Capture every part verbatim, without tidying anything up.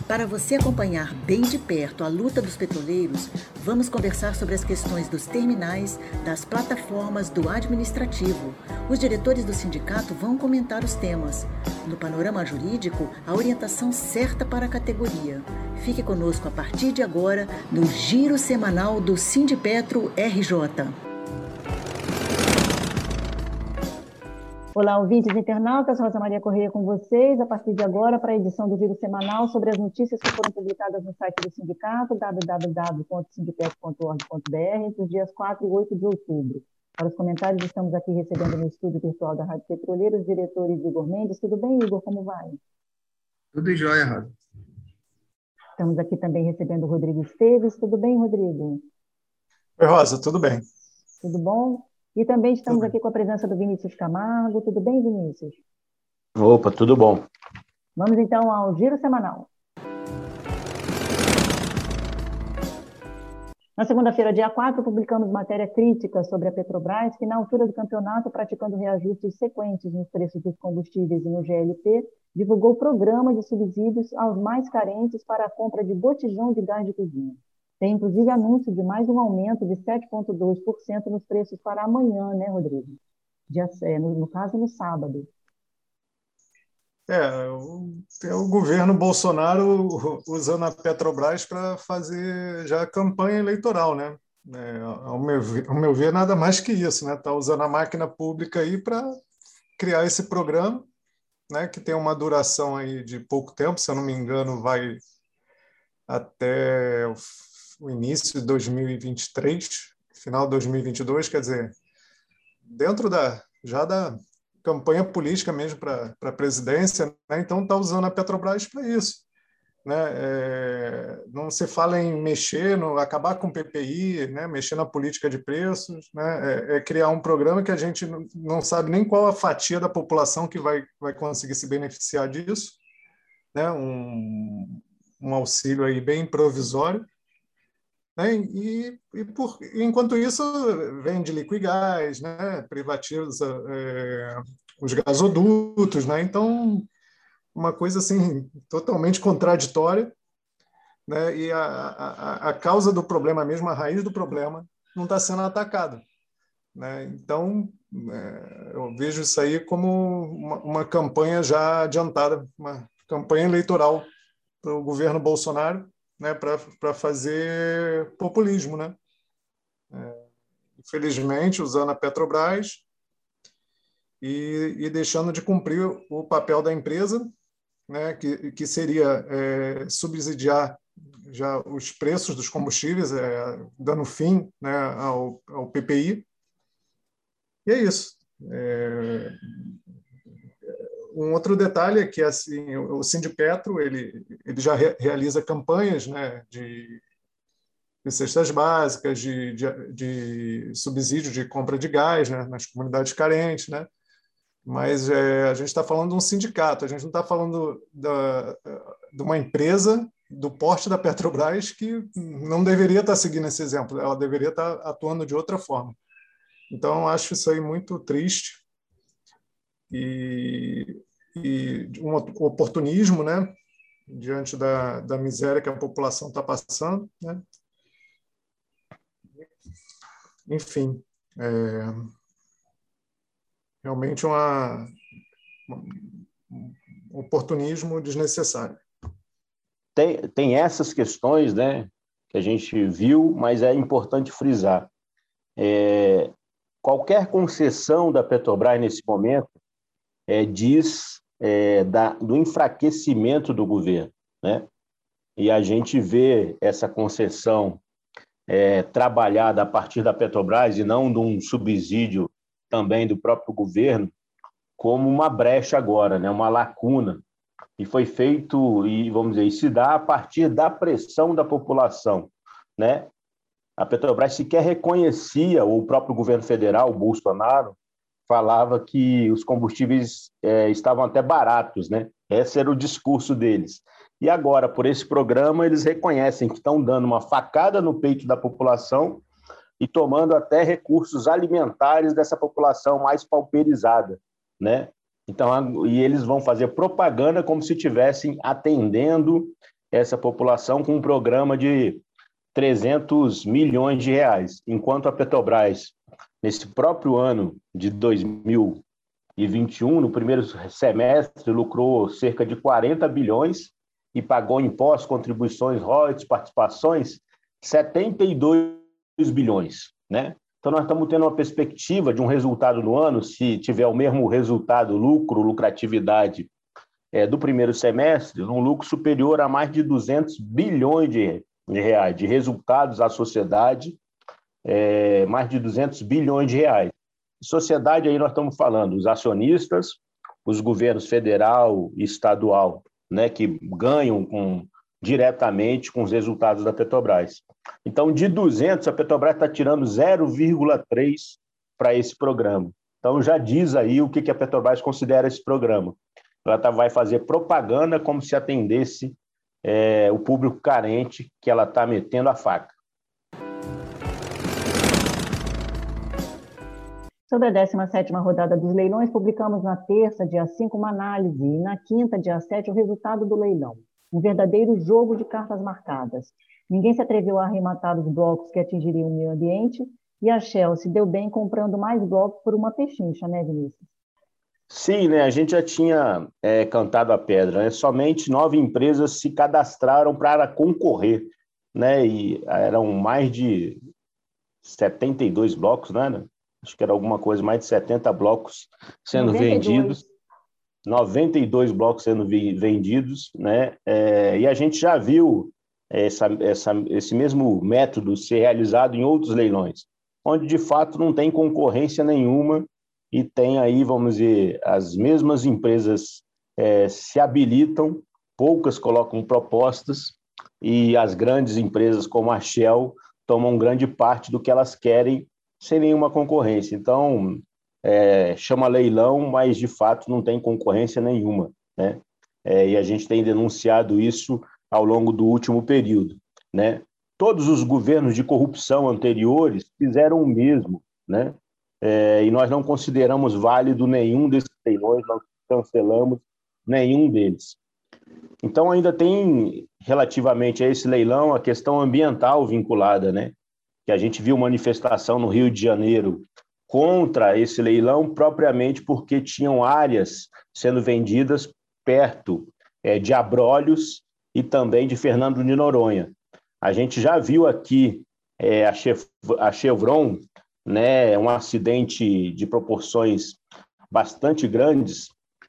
Para você acompanhar bem de perto a luta dos petroleiros, vamos conversar sobre as questões dos terminais, das plataformas, do administrativo. Os diretores do sindicato vão comentar os temas. No panorama jurídico, a orientação certa para a categoria. Fique conosco a partir de agora no Giro Semanal do Sindipetro R J. Olá, ouvintes e internautas, Rosa Maria Correia com vocês, a partir de agora para a edição do Giro Semanal sobre as notícias que foram publicadas no site do sindicato, w w w ponto sindipetro ponto org ponto b r, entre os dias quatro e oito de outubro. Para os comentários, estamos aqui recebendo no estúdio virtual da Rádio Petroleira os diretores Igor Mendes. Tudo bem, Igor? Como vai? Tudo jóia, Rosa. Estamos aqui também recebendo o Rodrigo Esteves. Tudo bem, Rodrigo? Oi, Rosa, tudo bem. Tudo bom? E também estamos aqui com a presença do Vinícius Camargo. Tudo bem, Vinícius? Opa, tudo bom. Vamos então ao Giro Semanal. Na segunda-feira, dia quatro, publicamos matéria crítica sobre a Petrobras, que na altura do campeonato, praticando reajustes sequentes nos preços dos combustíveis e no G L P, divulgou o programa de subsídios aos mais carentes para a compra de botijão de gás de cozinha. Tem, inclusive, anúncio de mais um aumento de sete vírgula dois por cento nos preços para amanhã, né, Rodrigo? Dia, no, no caso, no sábado. É, o, o governo Bolsonaro usando a Petrobras para fazer já a campanha eleitoral, né? É, ao, meu, ao meu ver, nada mais que isso, né? Está usando a máquina pública aí para criar esse programa, né, que tem uma duração aí de pouco tempo, se eu não me engano, vai até o o início de dois mil e vinte e três, final de dois mil e vinte e dois, quer dizer, dentro da, já da campanha política mesmo para a presidência, né? Então está usando a Petrobras para isso. Né? É, não se fala em mexer, no, acabar com o P P I, né? Mexer na política de preços, né? é, é criar um programa que a gente não, não sabe nem qual a fatia da população que vai, vai conseguir se beneficiar disso, né? um, um auxílio aí bem provisório. Né? E, e por, enquanto isso, vende Liquigás, né? Privatiza é, os gasodutos. Né? Então, uma coisa assim, totalmente contraditória. Né? E a, a, a causa do problema, mesmo a raiz do problema, não está sendo atacada. Né? Então, é, eu vejo isso aí como uma, uma campanha já adiantada, uma campanha eleitoral para o governo Bolsonaro, né, para fazer populismo, né? É, infelizmente, usando a Petrobras e, e deixando de cumprir o papel da empresa, né, que, que seria é, subsidiar já os preços dos combustíveis, é, dando fim, né, ao, ao P P I. E é isso. É, Um outro detalhe é que assim, o Sindipetro ele, ele já re, realiza campanhas, né, de, de cestas básicas, de, de, de subsídio de compra de gás, né, nas comunidades carentes, né? Mas é, a gente está falando de um sindicato, a gente não está falando da, de uma empresa do porte da Petrobras que não deveria estar seguindo esse exemplo, ela deveria estar atuando de outra forma. Então, acho isso aí muito triste. E, e um oportunismo, né, diante da, da miséria que a população está passando, né? Enfim, é, realmente uma, um oportunismo desnecessário. Tem, tem essas questões, né, que a gente viu, mas é importante frisar. É, qualquer concessão da Petrobras nesse momento É, diz é, da, do enfraquecimento do governo, né? E a gente vê essa concessão é, trabalhada a partir da Petrobras e não de um subsídio também do próprio governo como uma brecha agora, né? Uma lacuna. E foi feito, e vamos dizer, e se dá a partir da pressão da população, né? A Petrobras sequer reconhecia, o próprio governo federal, o Bolsonaro, falava que os combustíveis é, estavam até baratos, né? Esse era o discurso deles. E agora, por esse programa, eles reconhecem que estão dando uma facada no peito da população e tomando até recursos alimentares dessa população mais pauperizada, né? Então, e eles vão fazer propaganda como se estivessem atendendo essa população com um programa de trezentos milhões de reais, enquanto a Petrobras, nesse próprio ano de dois mil e vinte e um, no primeiro semestre, lucrou cerca de quarenta bilhões e pagou impostos, contribuições, royalties, participações, setenta e dois bilhões, né? Então, nós estamos tendo uma perspectiva de um resultado no ano, se tiver o mesmo resultado, lucro, lucratividade é, do primeiro semestre, um lucro superior a mais de duzentos bilhões de, de reais, de resultados à sociedade, é, mais de duzentos bilhões de reais. Sociedade, aí nós estamos falando, os acionistas, os governos federal e estadual, né, que ganham com, diretamente com os resultados da Petrobras. Então, de duzentos, a Petrobras está tirando zero vírgula três para esse programa. Então, já diz aí o que, que a Petrobras considera esse programa. Ela tá, vai fazer propaganda como se atendesse é, o público carente que ela está metendo a faca. Sobre a décima sétima rodada dos leilões, publicamos na terça, dia cinco, uma análise, e na quinta, dia sete, o resultado do leilão. Um verdadeiro jogo de cartas marcadas. Ninguém se atreveu a arrematar os blocos que atingiriam o meio ambiente, e a Shell se deu bem comprando mais blocos por uma pechincha, né, Vinícius? Sim, né? A gente já tinha é, cantado a pedra, né? Somente nove empresas se cadastraram para concorrer, né? E eram mais de setenta e dois blocos, né? Acho que era alguma coisa, mais de setenta blocos sendo noventa e dois vendidos, noventa e dois blocos sendo vendidos, né? É, e a gente já viu essa, essa, esse mesmo método ser realizado em outros leilões, onde de fato não tem concorrência nenhuma e tem aí, vamos dizer, as mesmas empresas é, se habilitam, poucas colocam propostas e as grandes empresas como a Shell tomam grande parte do que elas querem sem nenhuma concorrência. Então, é, chama leilão, mas de fato não tem concorrência nenhuma, né? É, e a gente tem denunciado isso ao longo do último período, né? Todos os governos de corrupção anteriores fizeram o mesmo, né? É, e nós não consideramos válido nenhum desses leilões, nós cancelamos nenhum deles. Então, ainda tem, relativamente a esse leilão, a questão ambiental vinculada, né? Que a gente viu manifestação no Rio de Janeiro contra esse leilão, propriamente porque tinham áreas sendo vendidas perto é, de Abrolhos e também de Fernando de Noronha. A gente já viu aqui é, a, Chef, a Chevron, né, um acidente de proporções bastante grandes,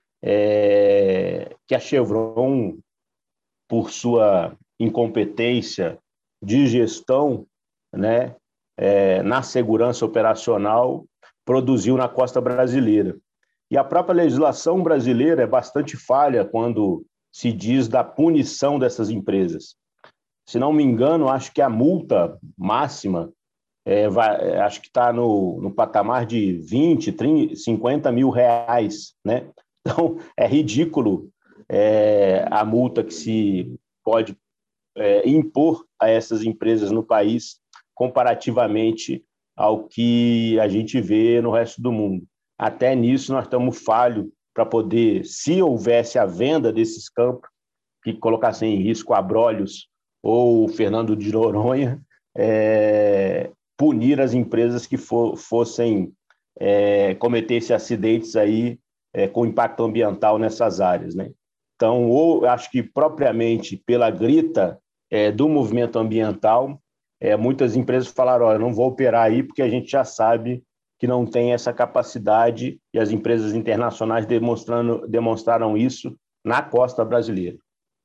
é, que a Chevron, por sua incompetência de gestão, né, é, na segurança operacional, produziu na costa brasileira. E a própria legislação brasileira é bastante falha quando se diz da punição dessas empresas. Se não me engano, acho que a multa máxima, é, vai, acho que está no, no patamar de vinte, trinta, cinquenta mil reais, né? Então, é ridículo é, a multa que se pode é, impor a essas empresas no país, comparativamente ao que a gente vê no resto do mundo. Até nisso nós estamos falhos para poder, se houvesse a venda desses campos, que colocassem em risco Abrolhos ou Fernando de Noronha, é, punir as empresas que for, fossem é, cometer esses acidentes aí, é, com impacto ambiental nessas áreas, né? Então, ou acho que propriamente pela grita é, do movimento ambiental, É, muitas empresas falaram, olha, não vou operar aí porque a gente já sabe que não tem essa capacidade e as empresas internacionais demonstrando, demonstraram isso na costa brasileira.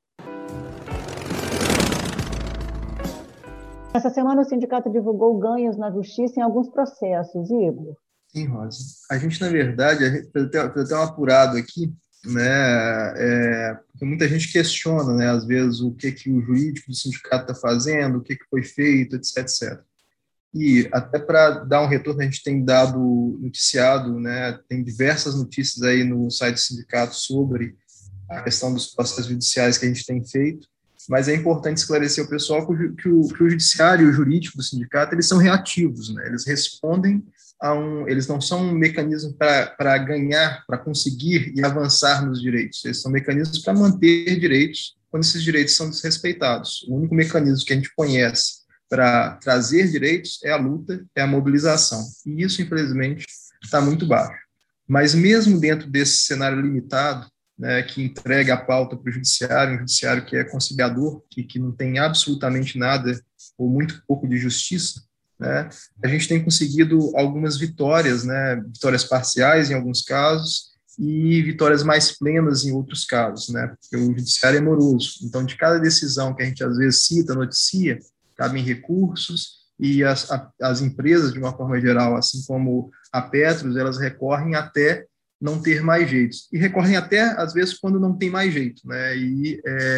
Essa semana o sindicato divulgou ganhos na justiça em alguns processos, Igor. Sim, Rosa. A gente, na verdade, a gente tem até um apurado aqui, né? É, porque muita gente questiona, né, às vezes, o que, que o jurídico do sindicato está fazendo, o que, que foi feito, etc, etcétera. E até para dar um retorno, a gente tem dado noticiado, né, tem diversas notícias aí no site do sindicato sobre a questão dos processos judiciais que a gente tem feito, mas é importante esclarecer ao pessoal que o, que o, que o judiciário e o jurídico do sindicato, eles são reativos, né, eles respondem a um, eles não são um mecanismo para ganhar, para conseguir e avançar nos direitos, eles são mecanismos para manter direitos quando esses direitos são desrespeitados. O único mecanismo que a gente conhece para trazer direitos é a luta, é a mobilização. E isso, infelizmente, está muito baixo. Mas mesmo dentro desse cenário limitado, né, que entrega a pauta para o judiciário, um judiciário que é conciliador, que, que não tem absolutamente nada ou muito pouco de justiça, né, a gente tem conseguido algumas vitórias, né, vitórias parciais em alguns casos e vitórias mais plenas em outros casos, né, porque o judiciário é moroso. Então, de cada decisão que a gente às vezes cita, noticia, cabem recursos, e as, a, as empresas, de uma forma geral, assim como a Petros, elas recorrem até não ter mais jeitos. E recorrem até, às vezes, quando não tem mais jeito, né? E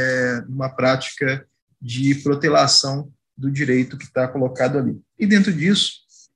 é uma prática de protelação do direito que está colocado ali. E dentro disso,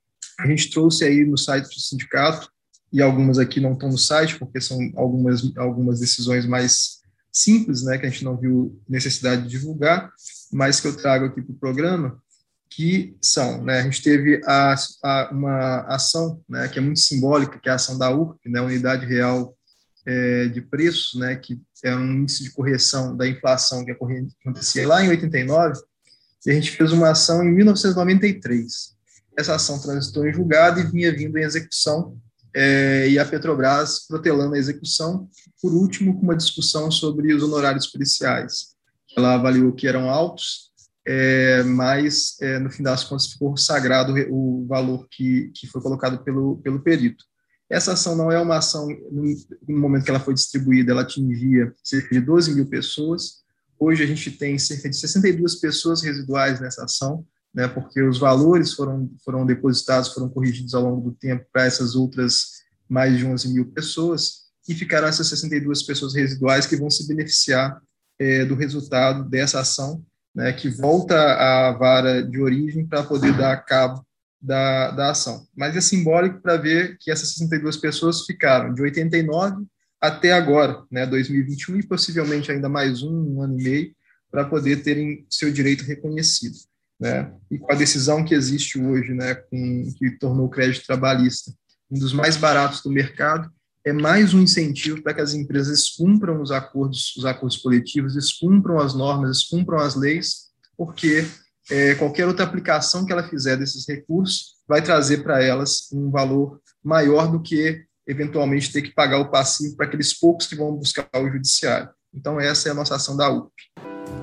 a gente trouxe aí no site do sindicato, e algumas aqui não estão no site, porque são algumas, algumas decisões mais simples, né, que a gente não viu necessidade de divulgar, mas que eu trago aqui para o programa, que são, né, a gente teve a, a, uma ação, né, que é muito simbólica, que é a ação da U R P, né, Unidade Real é, de Preços, né, que é um índice de correção da inflação que acontecia lá em oitenta e nove, e a gente fez uma ação em mil novecentos e noventa e três. Essa ação transitou em julgado e vinha vindo em execução, é, e a Petrobras protelando a execução, por último, com uma discussão sobre os honorários policiais. Ela avaliou que eram altos, É, mas, é, no fim das contas, ficou sagrado o valor que, que foi colocado pelo, pelo perito. Essa ação não é uma ação, no, no momento que ela foi distribuída, ela atingia cerca de doze mil pessoas. Hoje a gente tem cerca de sessenta e duas pessoas residuais nessa ação, né, porque os valores foram, foram depositados, foram corrigidos ao longo do tempo para essas outras mais de onze mil pessoas, e ficaram essas sessenta e duas pessoas residuais que vão se beneficiar é, do resultado dessa ação, né, que volta à vara de origem para poder dar cabo da, da ação. Mas é simbólico para ver que essas sessenta e duas pessoas ficaram de oitenta e nove até agora, né, dois mil e vinte e um, e possivelmente ainda mais um, um ano e meio, para poder terem seu direito reconhecido, né? E com a decisão que existe hoje, né, com, que tornou o crédito trabalhista um dos mais baratos do mercado, é mais um incentivo para que as empresas cumpram os acordos, os acordos coletivos, eles cumpram as normas, eles cumpram as leis, porque é, qualquer outra aplicação que ela fizer desses recursos vai trazer para elas um valor maior do que, eventualmente, ter que pagar o passivo para aqueles poucos que vão buscar o judiciário. Então, essa é a nossa ação da U P.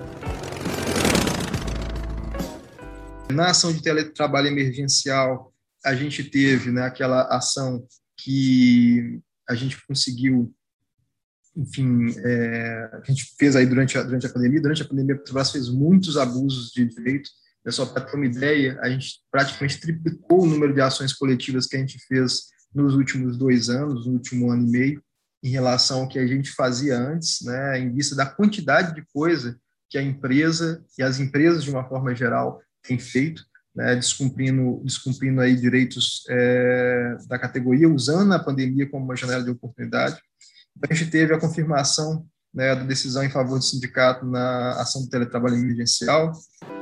Na ação de teletrabalho emergencial, a gente teve, né, aquela ação que a gente conseguiu, enfim, é, a gente fez aí durante a, durante a pandemia. Durante a pandemia, a Petrobras fez muitos abusos de direito. É só para ter uma ideia, a gente praticamente triplicou o número de ações coletivas que a gente fez nos últimos dois anos, no último ano e meio, em relação ao que a gente fazia antes, né, em vista da quantidade de coisa que a empresa e as empresas, de uma forma geral, têm feito, né, descumprindo, descumprindo aí direitos é, da categoria, usando a pandemia como uma janela de oportunidade. Então, a gente teve a confirmação, né, da decisão em favor do sindicato na ação do teletrabalho emergencial.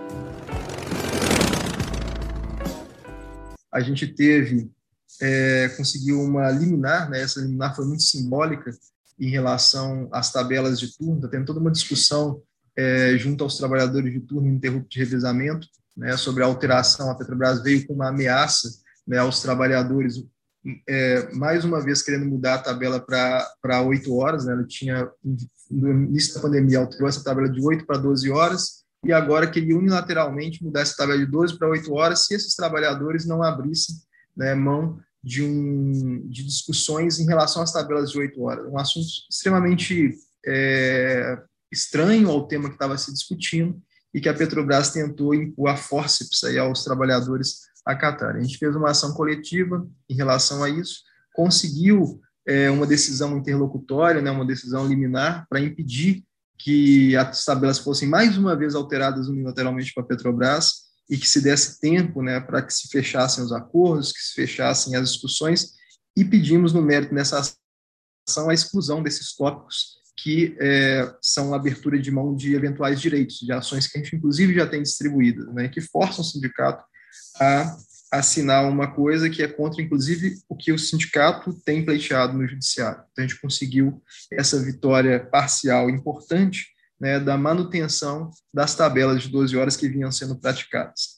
A gente teve, é, conseguiu uma liminar, né, essa liminar foi muito simbólica em relação às tabelas de turno. Está tendo toda uma discussão é, junto aos trabalhadores de turno ininterrupto de revezamento, né, sobre a alteração. A Petrobras veio com uma ameaça, né, aos trabalhadores, é, mais uma vez querendo mudar a tabela para oito horas, né, ela tinha, no início da pandemia, alterou essa tabela de oito para doze horas, e agora queria unilateralmente mudar essa tabela de doze para oito horas se esses trabalhadores não abrissem, né, mão de, um, de discussões em relação às tabelas de oito horas. Um assunto extremamente é, estranho ao tema que estava se discutindo, e que a Petrobras tentou impor a fórceps aí aos trabalhadores acatarem. A gente fez uma ação coletiva em relação a isso, conseguiu é, uma decisão interlocutória, né, uma decisão liminar, para impedir que as tabelas fossem mais uma vez alteradas unilateralmente para a Petrobras, e que se desse tempo, né, para que se fechassem os acordos, que se fechassem as discussões, e pedimos no mérito nessa ação a exclusão desses tópicos que é, são abertura de mão de eventuais direitos, de ações que a gente, inclusive, já tem distribuídas, né, que forçam o sindicato a assinar uma coisa que é contra, inclusive, o que o sindicato tem pleiteado no judiciário. Então, a gente conseguiu essa vitória parcial importante, né, da manutenção das tabelas de doze horas que vinham sendo praticadas.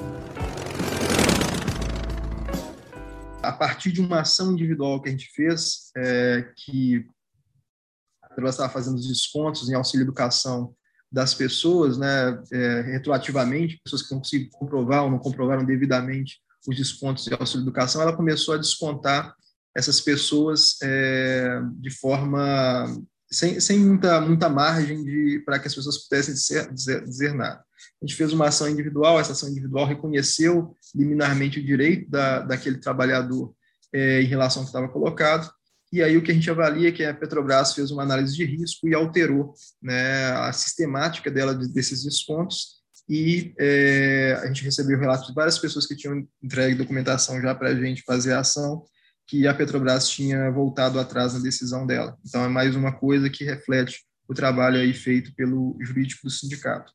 A partir de uma ação individual que a gente fez, é, que a Petrobras estava fazendo os descontos em auxílio educação das pessoas, né, é, retroativamente, pessoas que não conseguiram comprovar ou não comprovaram devidamente os descontos de auxílio educação, ela começou a descontar essas pessoas é, de forma sem, sem muita, muita margem para que as pessoas pudessem dizer, dizer, dizer nada. A gente fez uma ação individual, essa ação individual reconheceu liminarmente o direito da, daquele trabalhador é, em relação ao que estava colocado, e aí o que a gente avalia é que a Petrobras fez uma análise de risco e alterou, né, a sistemática dela desses descontos, e é, a gente recebeu relatos de várias pessoas que tinham entregue documentação já para a gente fazer a ação, que a Petrobras tinha voltado atrás na decisão dela. Então, é mais uma coisa que reflete o trabalho aí feito pelo jurídico do sindicato.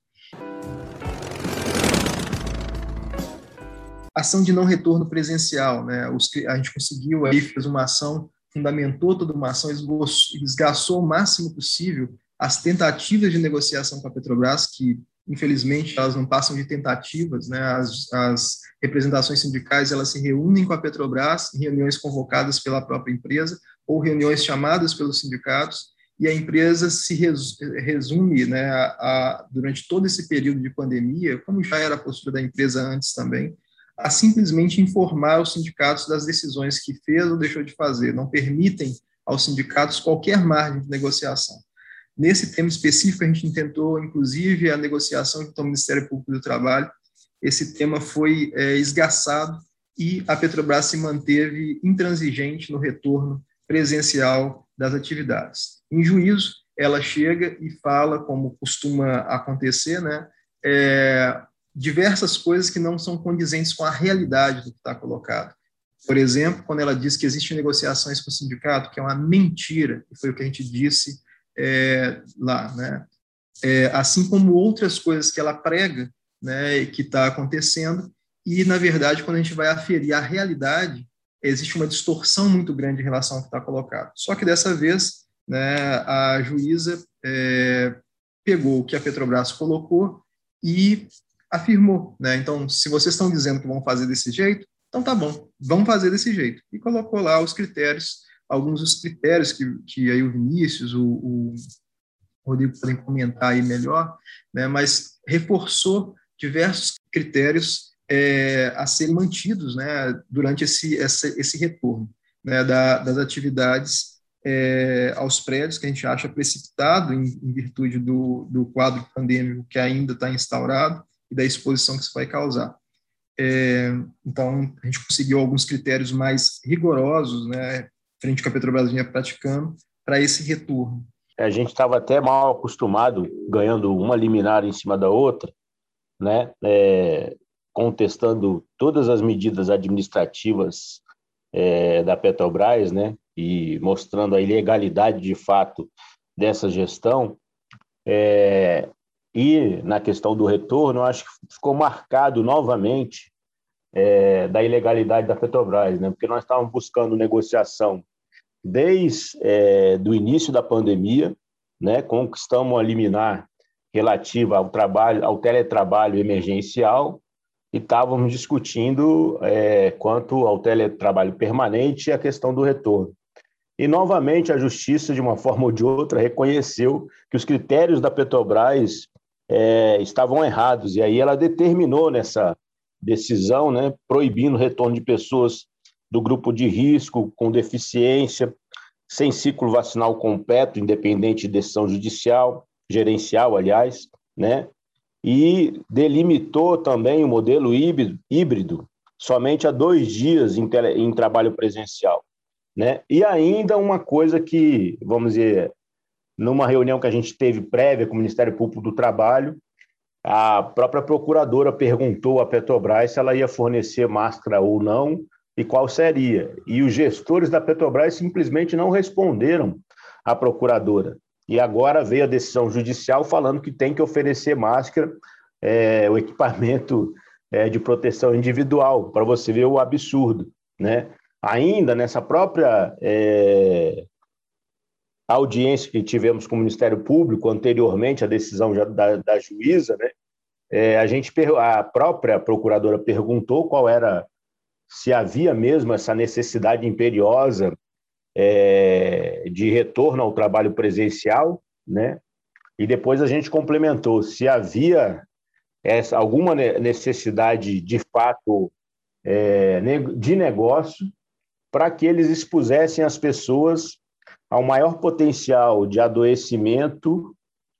Ação de não retorno presencial, né? Os, a gente conseguiu, aí fez uma ação, fundamentou toda uma ação, esgaçou o máximo possível as tentativas de negociação com a Petrobras, que infelizmente elas não passam de tentativas, né? As, as representações sindicais elas se reúnem com a Petrobras em reuniões convocadas pela própria empresa ou reuniões chamadas pelos sindicatos, e a empresa se resume, né, a, a, durante todo esse período de pandemia, como já era a postura da empresa antes também, a simplesmente informar os sindicatos das decisões que fez ou deixou de fazer, não permitem aos sindicatos qualquer margem de negociação. Nesse tema específico, a gente tentou, inclusive, a negociação junto ao Ministério Público do Trabalho. Esse tema foi é, esgaçado e a Petrobras se manteve intransigente no retorno presencial das atividades. Em juízo, ela chega e fala, como costuma acontecer, né, é, diversas coisas que não são condizentes com a realidade do que está colocado. Por exemplo, quando ela diz que existem negociações com o sindicato, que é uma mentira, que foi o que a gente disse É, lá, né? É, assim como outras coisas que ela prega, né, que está acontecendo, e, na verdade, quando a gente vai aferir a realidade, existe uma distorção muito grande em relação ao que está colocado. Só que, dessa vez, né, a juíza é, pegou o que a Petrobras colocou e afirmou, né? Então, se vocês estão dizendo que vão fazer desse jeito, então tá bom, vamos fazer desse jeito. E colocou lá os critérios, alguns dos critérios que, que aí o Vinícius, o, o Rodrigo podem comentar aí melhor, né, mas reforçou diversos critérios é, a serem mantidos, né, durante esse, essa, esse retorno, né, da, das atividades é, aos prédios, que a gente acha precipitado em, em virtude do, do quadro pandêmico que ainda está instaurado e da exposição que isso vai causar. É, então, a gente conseguiu alguns critérios mais rigorosos, né, frente ao que a Petrobras vinha praticando, para esse retorno. A gente estava até mal acostumado, ganhando uma liminar em cima da outra, né, é, contestando todas as medidas administrativas é, da Petrobras, né, e mostrando a ilegalidade de fato dessa gestão. É, e na questão do retorno, eu acho que ficou marcado novamente é, da ilegalidade da Petrobras, né, porque nós estávamos buscando negociação desde é, do início da pandemia, né, conquistamos a liminar relativa ao trabalho, ao teletrabalho emergencial, e estávamos discutindo é, quanto ao teletrabalho permanente e a questão do retorno. E, novamente, a Justiça, de uma forma ou de outra, reconheceu que os critérios da Petrobras é, estavam errados, e aí ela determinou nessa decisão, né, proibindo o retorno de pessoas do grupo de risco, com deficiência, sem ciclo vacinal completo, independente de decisão judicial, gerencial, aliás, né? E delimitou também o modelo híbrido, híbrido somente a dois dias em, tele, em trabalho presencial, né? E ainda uma coisa que, vamos dizer, numa reunião que a gente teve prévia com o Ministério Público do Trabalho, a própria procuradora perguntou à Petrobras se ela ia fornecer máscara ou não, e qual seria. E os gestores da Petrobras simplesmente não responderam à procuradora. E agora veio a decisão judicial falando que tem que oferecer máscara, é, o equipamento é, de proteção individual, para você ver o absurdo, né? Ainda nessa própria é, a audiência que tivemos com o Ministério Público anteriormente à decisão da, da juíza, né, é, a, gente, a própria procuradora perguntou qual era, se havia mesmo essa necessidade imperiosa é, de retorno ao trabalho presencial, né, e depois a gente complementou se havia essa, alguma necessidade de fato é, de negócio para que eles expusessem as pessoas ao maior potencial de adoecimento,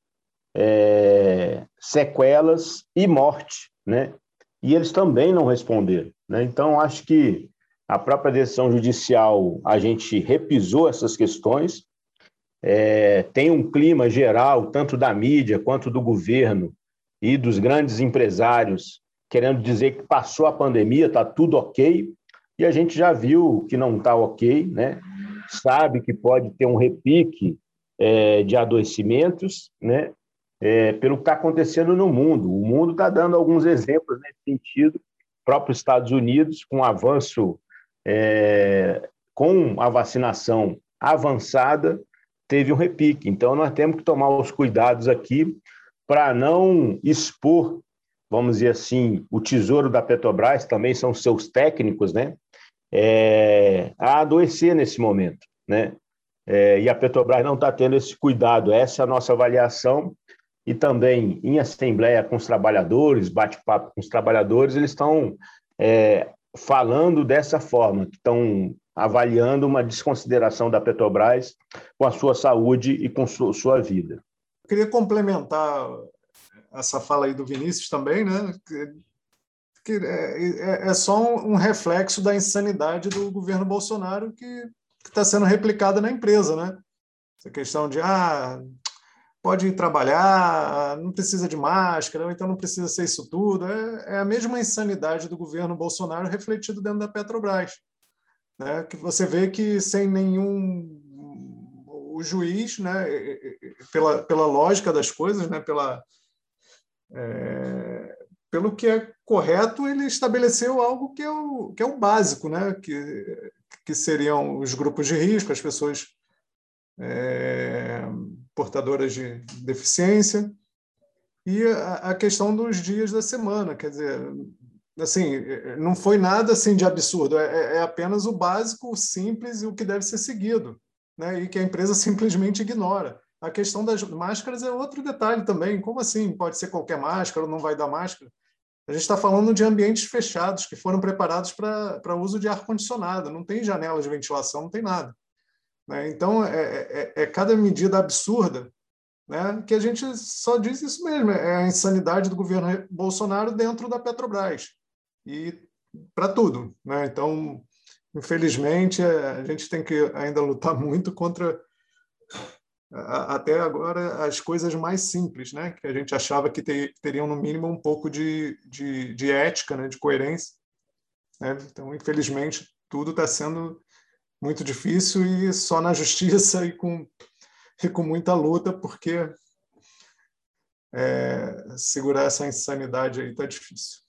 é, sequelas e morte, né? E eles também não responderam, né? Então, acho que a própria decisão judicial, a gente repisou essas questões, é, tem um clima geral, tanto da mídia quanto do governo e dos grandes empresários, querendo dizer que passou a pandemia, está tudo ok, e a gente já viu que não está ok, né? Sabe que pode ter um repique é, de adoecimentos, né? É, pelo que está acontecendo no mundo. O mundo está dando alguns exemplos nesse sentido, o próprio Estados Unidos, com avanço, é, com a vacinação avançada, teve um repique. Então, nós temos que tomar os cuidados aqui para não expor, vamos dizer assim, o tesouro da Petrobras, também são seus técnicos, né? É, a adoecer nesse momento, né? É, e a Petrobras não está tendo esse cuidado. Essa é a nossa avaliação. E também em assembleia com os trabalhadores, bate-papo com os trabalhadores, eles estão é, falando dessa forma, que estão avaliando uma desconsideração da Petrobras com a sua saúde e com sua, sua vida. Eu queria complementar essa fala aí do Vinícius também, né? Que, que é, é só um, um reflexo da insanidade do governo Bolsonaro que está sendo replicada na empresa, né? Essa questão de ah, pode ir trabalhar, não precisa de máscara, ou então não precisa ser isso tudo. É, é a mesma insanidade do governo Bolsonaro refletido dentro da Petrobras, né? Que você vê que sem nenhum... O juiz, né, pela, pela lógica das coisas, né, pela, é, pelo que é correto, ele estabeleceu algo que é o, que é o básico, né, que, que seriam os grupos de risco, as pessoas é, portadoras de deficiência, e a, a questão dos dias da semana. Quer dizer, assim, não foi nada assim de absurdo, é, é apenas o básico, o simples e o que deve ser seguido, né, e que a empresa simplesmente ignora. A questão das máscaras é outro detalhe também. Como assim? Pode ser qualquer máscara ou não vai dar máscara? A gente está falando de ambientes fechados que foram preparados para uso de ar-condicionado. Não tem janela de ventilação, não tem nada, né? Então, é, é, é cada medida absurda, né, que a gente só diz isso mesmo. É a insanidade do governo Bolsonaro dentro da Petrobras. E para tudo, né? Então, infelizmente, a gente tem que ainda lutar muito contra, até agora, as coisas mais simples, né? Que a gente achava que ter, teriam, no mínimo, um pouco de, de, de ética, né? De coerência, né? Então, infelizmente, tudo está sendo muito difícil e só na justiça e com, e com muita luta, porque é, segurar essa insanidade aí está difícil.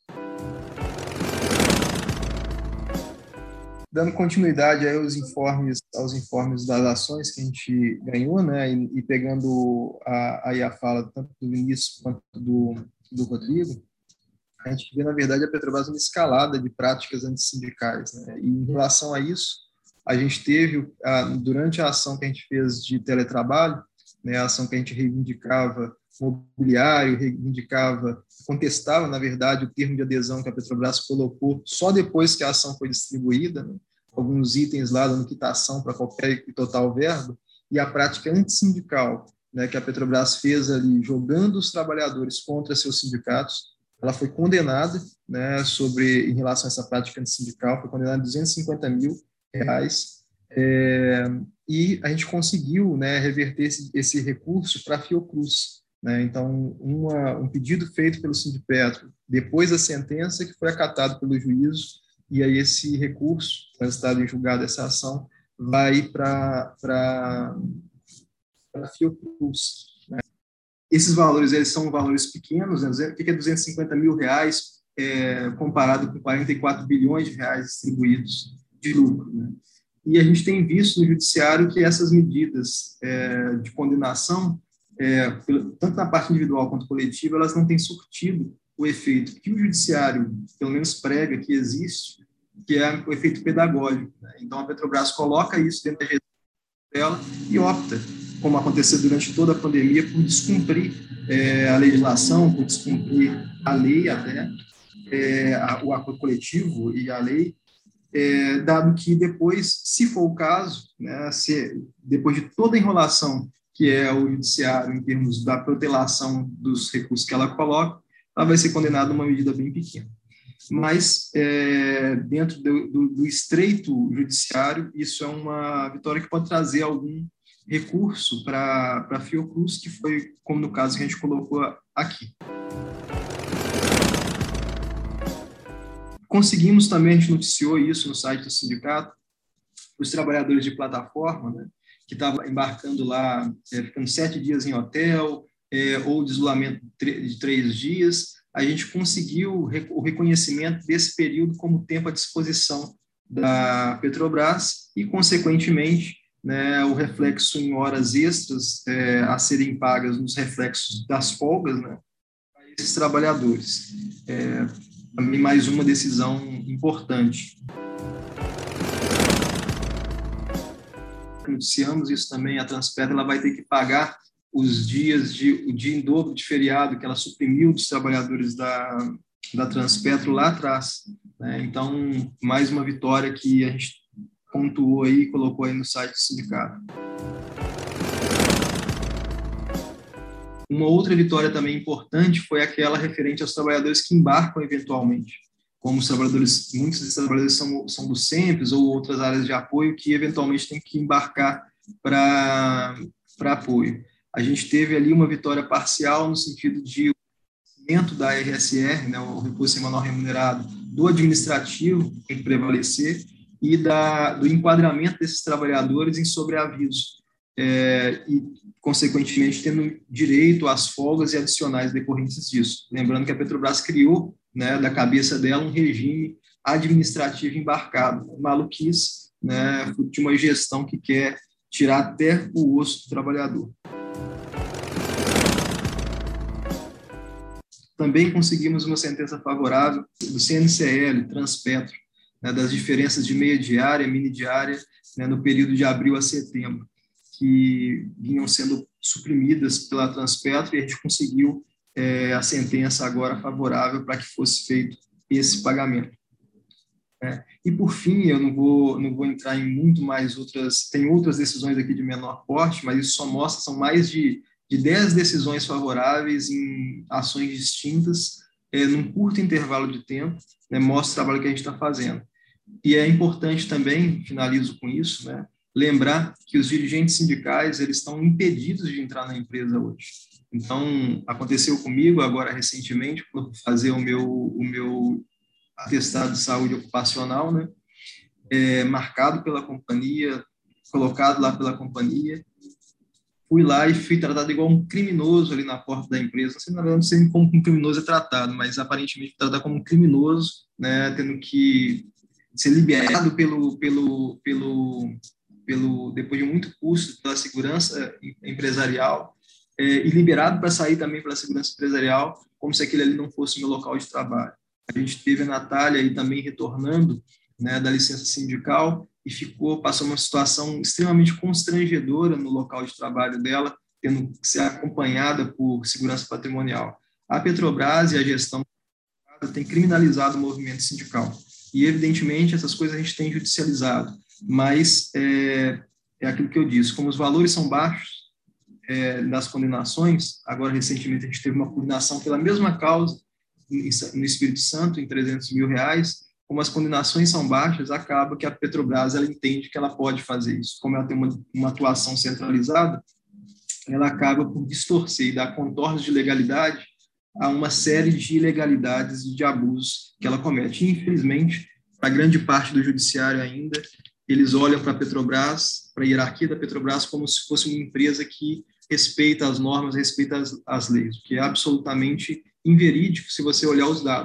Dando continuidade aí aos informes, aos informes das ações que a gente ganhou, né, e, e pegando a, aí a fala tanto do Vinícius quanto do, do Rodrigo, a gente vê, na verdade, a Petrobras uma escalada de práticas antissindicais, né, e em relação a isso, a gente teve, a, durante a ação que a gente fez de teletrabalho, né, a ação que a gente reivindicava mobiliário, reivindicava, contestava, na verdade, o termo de adesão que a Petrobras colocou só depois que a ação foi distribuída, né, alguns itens lá dando quitação para qualquer e total verba, e a prática antissindical, né, que a Petrobras fez ali, jogando os trabalhadores contra seus sindicatos, ela foi condenada, né, sobre, em relação a essa prática antissindical, foi condenada a duzentos e cinquenta mil reais, é, e a gente conseguiu, né, reverter esse, esse recurso para a Fiocruz. Né? Então, uma, um pedido feito pelo Sindipetro, depois da sentença, que foi acatado pelo juízo, e aí esse recurso, transitado em julgado essa ação, vai para a Fiocruz. Né? Esses valores, eles são valores pequenos, né? O que é duzentos e cinquenta mil reais é, comparado com quarenta e quatro bilhões de reais distribuídos de lucro, né? E a gente tem visto no judiciário que essas medidas é, de condenação, é, tanto na parte individual quanto coletiva, elas não têm surtido o efeito que o judiciário, pelo menos, prega que existe, que é o efeito pedagógico, né? Então, a Petrobras coloca isso dentro da gestão dela e opta, como aconteceu durante toda a pandemia, por descumprir é, a legislação, por descumprir a lei até, é, a, o acordo coletivo e a lei, é, dado que depois, se for o caso, né, se, depois de toda a enrolação que é o judiciário em termos da protelação dos recursos que ela coloca, ela vai ser condenada a uma medida bem pequena. Mas, é, dentro do, do, do estreito judiciário, isso é uma vitória que pode trazer algum recurso para a Fiocruz, que foi, como no caso que a gente colocou aqui. Conseguimos também, a gente noticiou isso no site do sindicato, os trabalhadores de plataforma, né, que estavam embarcando lá, é, ficando sete dias em hotel, é, ou de isolamento de três dias, a gente conseguiu o reconhecimento desse período como tempo à disposição da Petrobras e, consequentemente, né, o reflexo em horas extras é, a serem pagas nos reflexos das folgas, né, para esses trabalhadores. É, também mais uma decisão importante. Noticiamos isso também, a Transpetro ela vai ter que pagar os dias de o dia em dobro de feriado que ela suprimiu dos trabalhadores da, da Transpetro lá atrás, né? Então, mais uma vitória que a gente pontuou aí e colocou aí no site do sindicato. Uma outra vitória também importante foi aquela referente aos trabalhadores que embarcam eventualmente, como os trabalhadores, muitos desses trabalhadores são, são do SEMPES ou outras áreas de apoio que eventualmente têm que embarcar para para apoio. A gente teve ali uma vitória parcial no sentido de o crescimento da R S R, né, o recurso semanal remunerado, do administrativo tem que prevalecer e da, do enquadramento desses trabalhadores em sobreaviso, é, e, consequentemente, tendo direito às folgas e adicionais decorrentes disso. Lembrando que a Petrobras criou, né, da cabeça dela, um regime administrativo embarcado, maluquice, né, de uma gestão que quer tirar até o osso do trabalhador. Também conseguimos uma sentença favorável do C N C L, Transpetro, né, das diferenças de meia diária, mini diária, né, no período de abril a setembro, que vinham sendo suprimidas pela Transpetro, e a gente conseguiu é, a sentença agora favorável para que fosse feito esse pagamento. É, e, por fim, eu não vou, não vou entrar em muito mais outras, tem outras decisões aqui de menor porte, mas isso só mostra, são mais de de dez decisões favoráveis em ações distintas, é, num curto intervalo de tempo, né, mostra o trabalho que a gente está fazendo. E é importante também, finalizo com isso, né, lembrar que os dirigentes sindicais eles estão impedidos de entrar na empresa hoje. Então, aconteceu comigo agora recentemente, por fazer o meu, o meu atestado de saúde ocupacional, né, é, marcado pela companhia, colocado lá pela companhia, fui lá e fui tratado igual um criminoso ali na porta da empresa. Não sei, na verdade, não sei como um criminoso é tratado, mas aparentemente tratado como um criminoso, né, tendo que ser liberado pelo, pelo, pelo, pelo, depois de muito custo pela segurança empresarial, é, e liberado para sair também pela segurança empresarial, como se aquele ali não fosse o meu local de trabalho. A gente teve a Natália aí também retornando, né, da licença sindical, e ficou, passou uma situação extremamente constrangedora no local de trabalho dela, tendo que ser acompanhada por segurança patrimonial. A Petrobras e a gestão tem criminalizado o movimento sindical. E, evidentemente, essas coisas a gente tem judicializado. Mas é, é aquilo que eu disse, como os valores são baixos é, das condenações, agora, recentemente, a gente teve uma condenação pela mesma causa no Espírito Santo, em trezentos mil reais, como as condenações são baixas, acaba que a Petrobras ela entende que ela pode fazer isso. Como ela tem uma, uma atuação centralizada, ela acaba por distorcer e dar contornos de legalidade a uma série de ilegalidades e de abusos que ela comete. E, infelizmente, a grande parte do judiciário ainda, eles olham para a Petrobras, para a hierarquia da Petrobras, como se fosse uma empresa que respeita as normas, respeita as, as leis, o que é absolutamente inverídico se você olhar os dados.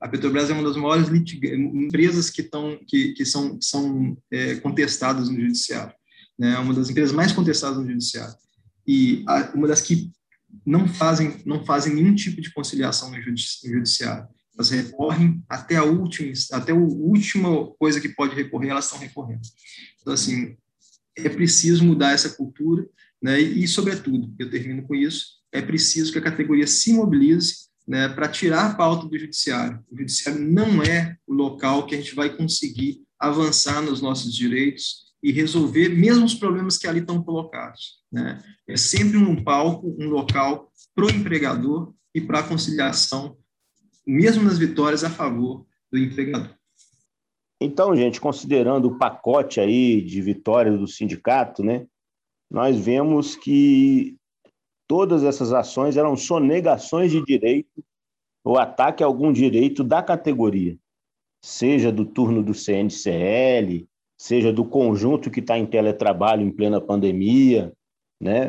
A Petrobras é uma das maiores empresas que, tão, que, que são, que são é, contestadas no judiciário, né? Uma das empresas mais contestadas no judiciário. E a, uma das que não fazem, não fazem nenhum tipo de conciliação no judiciário. Elas recorrem até a última, até a última coisa que pode recorrer, elas estão recorrendo. Então, assim, é preciso mudar essa cultura, né? E, sobretudo, eu termino com isso, é preciso que a categoria se mobilize, né, para tirar a pauta do judiciário. O judiciário não é o local que a gente vai conseguir avançar nos nossos direitos e resolver mesmo os problemas que ali estão colocados, né? É sempre um palco, um local para o empregador e para a conciliação, mesmo nas vitórias a favor do empregador. Então, gente, considerando o pacote aí de vitórias do sindicato, né, nós vemos que todas essas ações eram sonegações de direito ou ataque a algum direito da categoria, seja do turno do C N C L, seja do conjunto que está em teletrabalho em plena pandemia, né?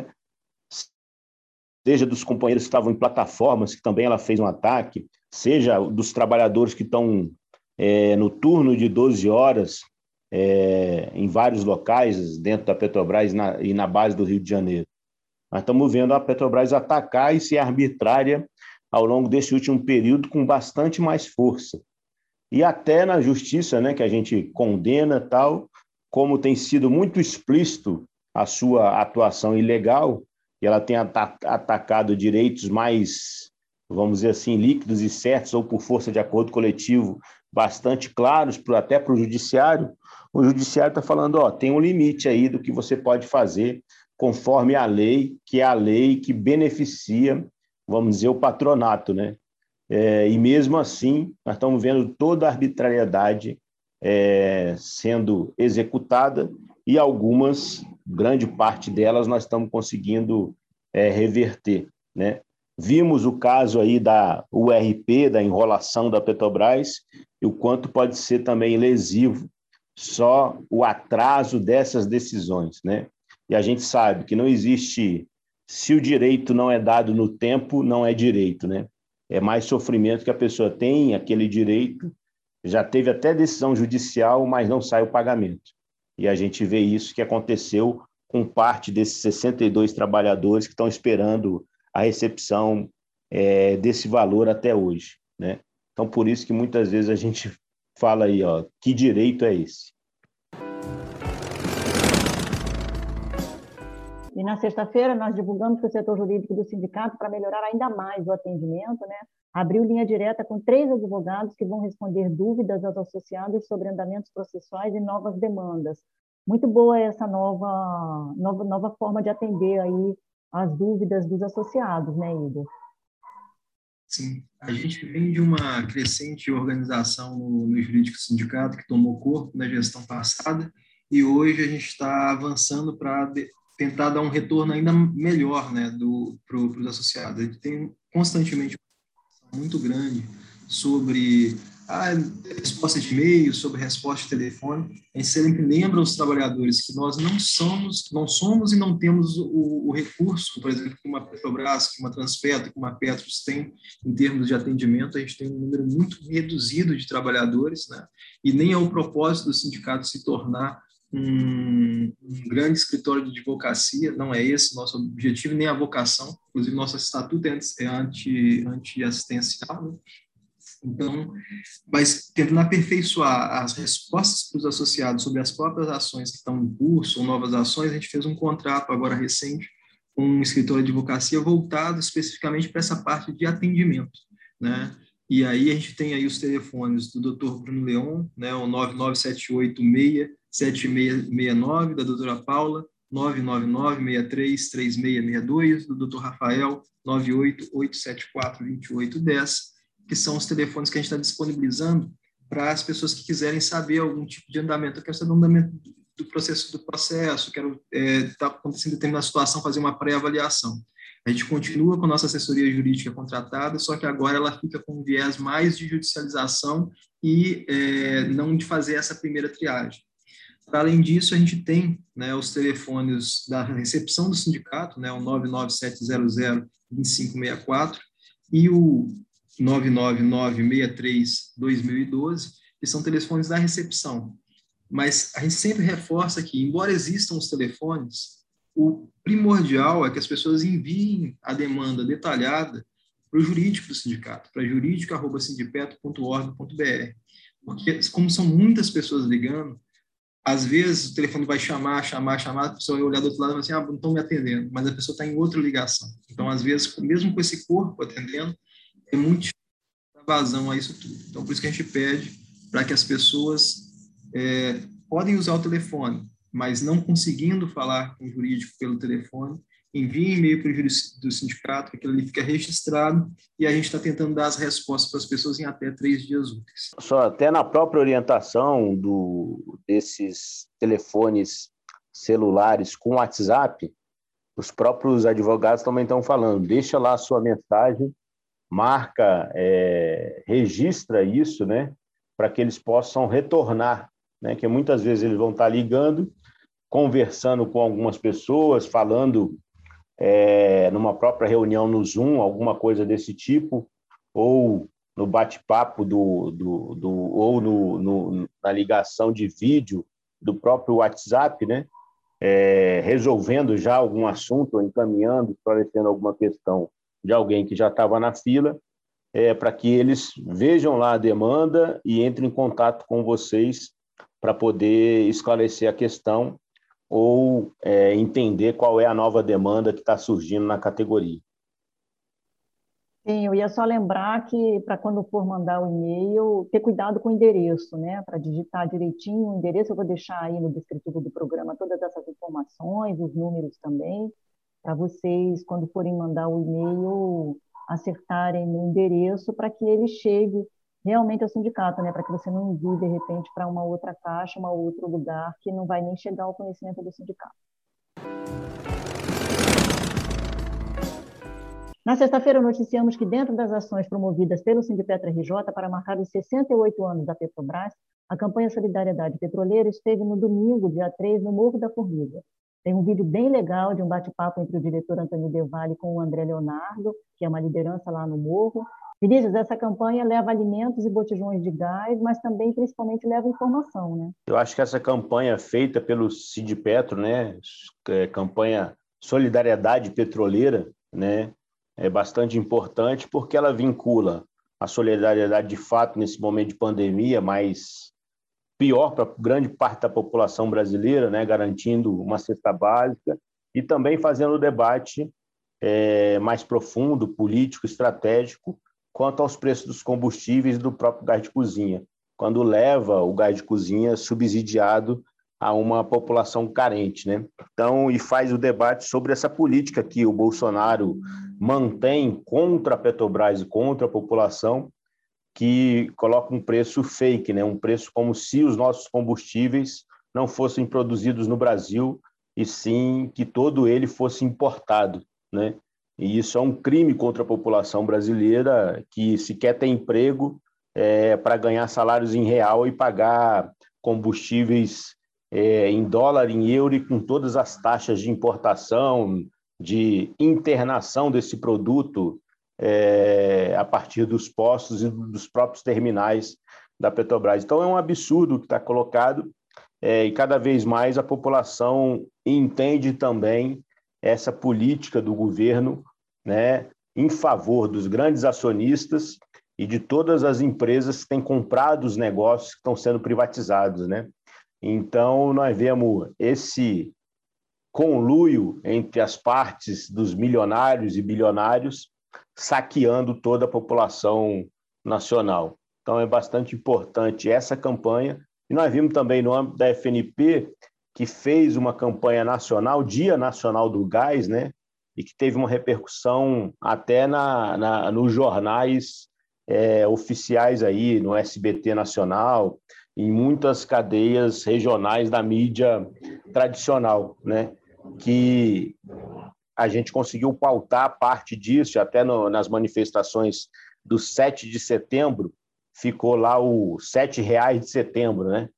Seja dos companheiros que estavam em plataformas, que também ela fez um ataque, seja dos trabalhadores que estão é, no turno de doze horas é, em vários locais dentro da Petrobras na, e na base do Rio de Janeiro. Nós estamos vendo a Petrobras atacar e ser arbitrária ao longo desse último período com bastante mais força. E até na justiça, né, que a gente condena tal, como tem sido muito explícito a sua atuação ilegal, e ela tem atacado direitos mais, vamos dizer assim, líquidos e certos, ou por força de acordo coletivo, bastante claros, até para o judiciário. O judiciário está falando, ó, tem um limite aí do que você pode fazer conforme a lei, que é a lei que beneficia, vamos dizer, o patronato, né? É, e mesmo assim, nós estamos vendo toda a arbitrariedade é, sendo executada e algumas, grande parte delas, nós estamos conseguindo é, reverter, né? Vimos o caso aí da U R P, da enrolação da Petrobras, e o quanto pode ser também lesivo só o atraso dessas decisões, né? E a gente sabe que não existe, se o direito não é dado no tempo, não é direito, né? É mais sofrimento que a pessoa tem, aquele direito, já teve até decisão judicial, mas não sai o pagamento. E a gente vê isso que aconteceu com parte desses sessenta e dois trabalhadores que estão esperando a recepção é, desse valor até hoje, né? Então, por isso que muitas vezes a gente fala aí, ó, que direito é esse? E na sexta-feira nós divulgamos que o setor jurídico do sindicato, para melhorar ainda mais o atendimento, né, abriu linha direta com três advogados que vão responder dúvidas aos associados sobre andamentos processuais e novas demandas. Muito boa essa nova, nova, nova forma de atender aí as dúvidas dos associados, né, Igor? Sim, a gente vem de uma crescente organização no, no jurídico sindicato que tomou corpo na gestão passada e hoje a gente está avançando para tentar dar um retorno ainda melhor, né, para os associados. A gente tem constantemente uma discussão muito grande sobre a resposta de e-mail, sobre resposta de telefone. A gente sempre lembra aos trabalhadores que nós não somos, não somos e não temos o, o recurso, por exemplo, que uma Petrobras, que uma Transpetro, que uma Petros tem em termos de atendimento. A gente tem um número muito reduzido de trabalhadores, né, e nem é o propósito do sindicato se tornar Um, um grande escritório de advocacia, não é esse nosso objetivo, nem a vocação. Inclusive, nosso estatuto é anti, anti-assistencial, né? Então, mas tentando aperfeiçoar as respostas para os associados sobre as próprias ações que estão em curso, ou novas ações, a gente fez um contrato agora recente com um escritório de advocacia voltado especificamente para essa parte de atendimento, né? E aí a gente tem aí os telefones do doutor Bruno Leon, né, o nove nove sete oito seis sete seis seis nove, da doutora Paula, nove nove nove seis três três seis seis dois, do doutor Rafael, nove oito oito sete quatro dois oito um zero, que são os telefones que a gente está disponibilizando para as pessoas que quiserem saber algum tipo de andamento. Eu quero saber o andamento do processo, do processo, quero estar é, tá acontecendo determinada situação, fazer uma pré-avaliação. A gente continua com a nossa assessoria jurídica contratada, só que agora ela fica com um viés mais de judicialização e é, não de fazer essa primeira triagem. Além disso, a gente tem, né, os telefones da recepção do sindicato, né, o nove nove sete zero zero dois cinco seis quatro, e o nove nove nove, seis três, dois mil e doze, que são telefones da recepção. Mas a gente sempre reforça que, embora existam os telefones, o primordial é que as pessoas enviem a demanda detalhada para o jurídico do sindicato, para jurídico arroba sindipetro ponto org ponto br. Porque, como são muitas pessoas ligando, às vezes o telefone vai chamar, chamar, chamar, a pessoa vai olhar do outro lado e vai assim, ah, não estão me atendendo, mas a pessoa está em outra ligação. Então, às vezes, mesmo com esse corpo atendendo, é muito difícil dar vazão a isso tudo. Então, por isso que a gente pede para que as pessoas é, podem usar o telefone, mas não conseguindo falar com o jurídico pelo telefone, enviem e-mail para o jurídico do sindicato, que aquilo ali fica registrado, e a gente está tentando dar as respostas para as pessoas em até três dias úteis. Só até na própria orientação do, desses telefones celulares com WhatsApp, os próprios advogados também estão falando, deixa lá a sua mensagem, marca, é, registra isso, né, para que eles possam retornar, né, que muitas vezes eles vão estar ligando, conversando com algumas pessoas, falando é, numa própria reunião no Zoom, alguma coisa desse tipo, ou no bate-papo do, do, do, ou no, no, na ligação de vídeo do próprio WhatsApp, né, é, resolvendo já algum assunto, ou encaminhando, esclarecendo alguma questão de alguém que já estava na fila, é, para que eles vejam lá a demanda e entrem em contato com vocês para poder esclarecer a questão ou é, entender qual é a nova demanda que está surgindo na categoria. Sim, eu ia só lembrar que, para quando for mandar o e-mail, ter cuidado com o endereço, né? Para digitar direitinho o endereço, eu vou deixar aí no descritivo do programa todas essas informações, os números também, para vocês, quando forem mandar o e-mail, acertarem no endereço para que ele chegue realmente ao sindicato, né? Para que você não envie, de repente, para uma outra caixa, um outro lugar, que não vai nem chegar ao conhecimento do sindicato. Na sexta-feira, noticiamos que, dentro das ações promovidas pelo Sindipetro R J para marcar os sessenta e oito anos da Petrobras, a campanha Solidariedade Petroleira esteve no domingo, dia três, no Morro da Formiga. Tem um vídeo bem legal de um bate-papo entre o diretor Antônio De Valle com o André Leonardo, que é uma liderança lá no Morro. Vinícius, essa campanha leva alimentos e botijões de gás, mas também, principalmente, leva informação, né? Eu acho que essa campanha feita pelo Sindipetro, né, é, campanha Solidariedade Petroleira, né, é bastante importante porque ela vincula a solidariedade de fato nesse momento de pandemia, mas pior para grande parte da população brasileira, né, garantindo uma cesta básica e também fazendo o debate é, mais profundo, político, estratégico, quanto aos preços dos combustíveis e do próprio gás de cozinha, quando leva o gás de cozinha subsidiado a uma população carente, né? Então, e faz o debate sobre essa política que o Bolsonaro mantém contra a Petrobras e contra a população, que coloca um preço fake, né? Um preço como se os nossos combustíveis não fossem produzidos no Brasil, e sim que todo ele fosse importado, né? E isso é um crime contra a população brasileira, que se quer ter emprego é, para ganhar salários em real e pagar combustíveis é, em dólar, em euro, e com todas as taxas de importação, de internação desse produto é, a partir dos postos e dos próprios terminais da Petrobras. Então, é um absurdo o que está colocado, é, e cada vez mais a população entende também essa política do governo, né, em favor dos grandes acionistas e de todas as empresas que têm comprado os negócios que estão sendo privatizados, né? Então, nós vemos esse conluio entre as partes dos milionários e bilionários saqueando toda a população nacional. Então, é bastante importante essa campanha. E nós vimos também no âmbito da F N P, que fez uma campanha nacional, Dia Nacional do Gás, né? E que teve uma repercussão até na, na, nos jornais é, oficiais aí, no S B T Nacional, em muitas cadeias regionais da mídia tradicional, né? Que a gente conseguiu pautar parte disso, até no, nas manifestações do sete de setembro, ficou lá o sete reais de setembro, né?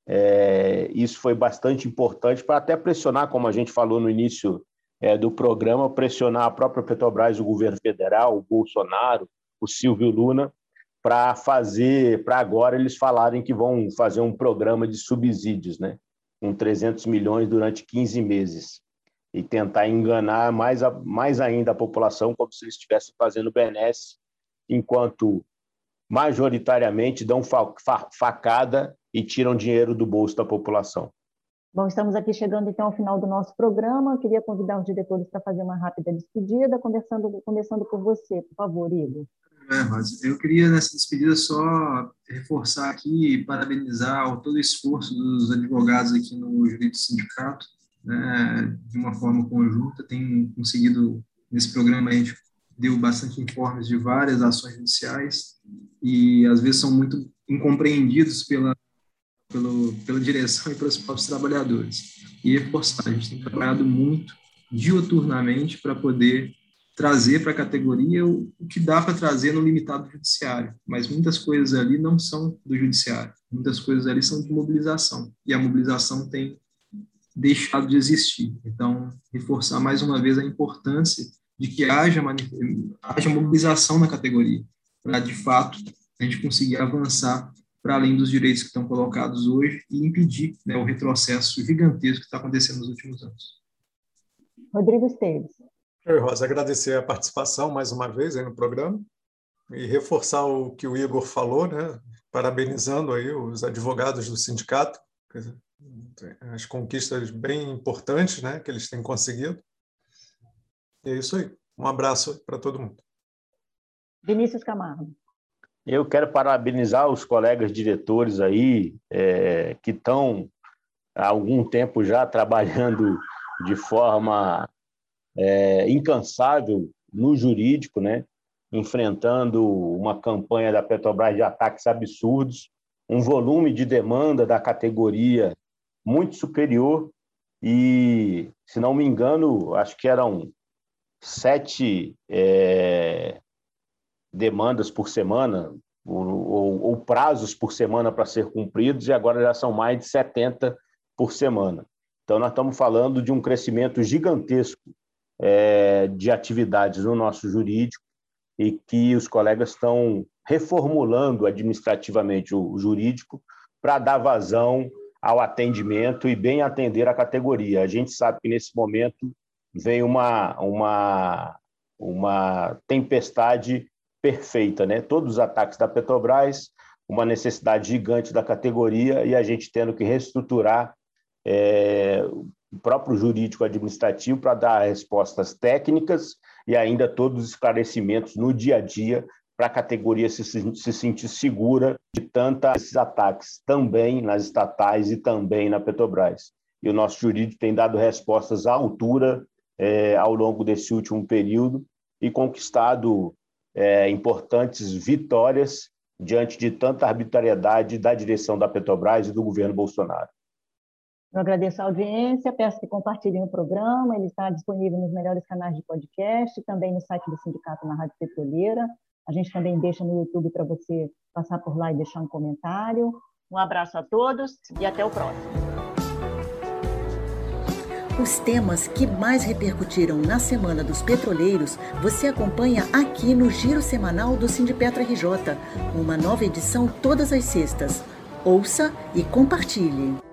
É, isso foi bastante importante para até pressionar, como a gente falou no início é, do programa, pressionar a própria Petrobras, o governo federal, o Bolsonaro, o Silvio Luna, para fazer, para agora eles falarem que vão fazer um programa de subsídios, né, com trezentos milhões durante quinze meses, e tentar enganar mais, a, mais ainda a população, como se eles estivessem fazendo benesse, enquanto majoritariamente dão fa, fa, facada e tiram dinheiro do bolso da população. Bom, estamos aqui chegando então ao final do nosso programa. Eu queria convidar os diretores para fazer uma rápida despedida, conversando, começando por você, por favor, Igor. É, Rosa, eu queria nessa despedida só reforçar aqui e parabenizar todo o esforço dos advogados aqui no Jurídico Sindicato, né, de uma forma conjunta, tem conseguido, nesse programa a gente deu bastante informes de várias ações judiciais e às vezes são muito incompreendidos pela, pelo, pela direção e pelos próprios trabalhadores. E reforçar, a gente tem trabalhado muito diuturnamente para poder trazer para a categoria o, o que dá para trazer no limitado judiciário, mas muitas coisas ali não são do judiciário, muitas coisas ali são de mobilização, e a mobilização tem deixado de existir. Então, reforçar mais uma vez a importância de que haja, haja mobilização na categoria, para, de fato, a gente conseguir avançar para além dos direitos que estão colocados hoje e impedir, né, o retrocesso gigantesco que está acontecendo nos últimos anos. Rodrigo Esteves. Eu, Rosa, agradecer a participação mais uma vez aí no programa e reforçar o que o Igor falou, né? Parabenizando aí os advogados do sindicato, as conquistas bem importantes, né, que eles têm conseguido. E é isso aí. Um abraço para todo mundo. Vinícius Camargo. Eu quero parabenizar os colegas diretores aí, é, que estão há algum tempo já trabalhando de forma é, incansável no jurídico, né? Enfrentando uma campanha da Petrobras de ataques absurdos, um volume de demanda da categoria muito superior e, se não me engano, acho que eram sete é, demandas por semana ou, ou, ou prazos por semana para ser cumpridos, e agora já são mais de setenta por semana. Então, nós estamos falando de um crescimento gigantesco é, de atividades no nosso jurídico e que os colegas estão reformulando administrativamente o jurídico para dar vazão ao atendimento e bem atender a categoria. A gente sabe que, nesse momento, vem uma, uma, uma tempestade perfeita, né? Todos os ataques da Petrobras, uma necessidade gigante da categoria e a gente tendo que reestruturar é, o próprio jurídico administrativo para dar respostas técnicas e ainda todos os esclarecimentos no dia a dia para a categoria se, se sentir segura de tantos ataques, também nas estatais e também na Petrobras. E o nosso jurídico tem dado respostas à altura é, ao longo desse último período e conquistado é, importantes vitórias diante de tanta arbitrariedade da direção da Petrobras e do governo Bolsonaro. Eu agradeço a audiência, peço que compartilhem o programa, ele está disponível nos melhores canais de podcast, também no site do Sindicato na Rádio Petroleira. A gente também deixa no YouTube para você passar por lá e deixar um comentário. Um abraço a todos e até o próximo. Os temas que mais repercutiram na Semana dos Petroleiros você acompanha aqui no Giro Semanal do Sindipetro R J, uma nova edição todas as sextas. Ouça e compartilhe.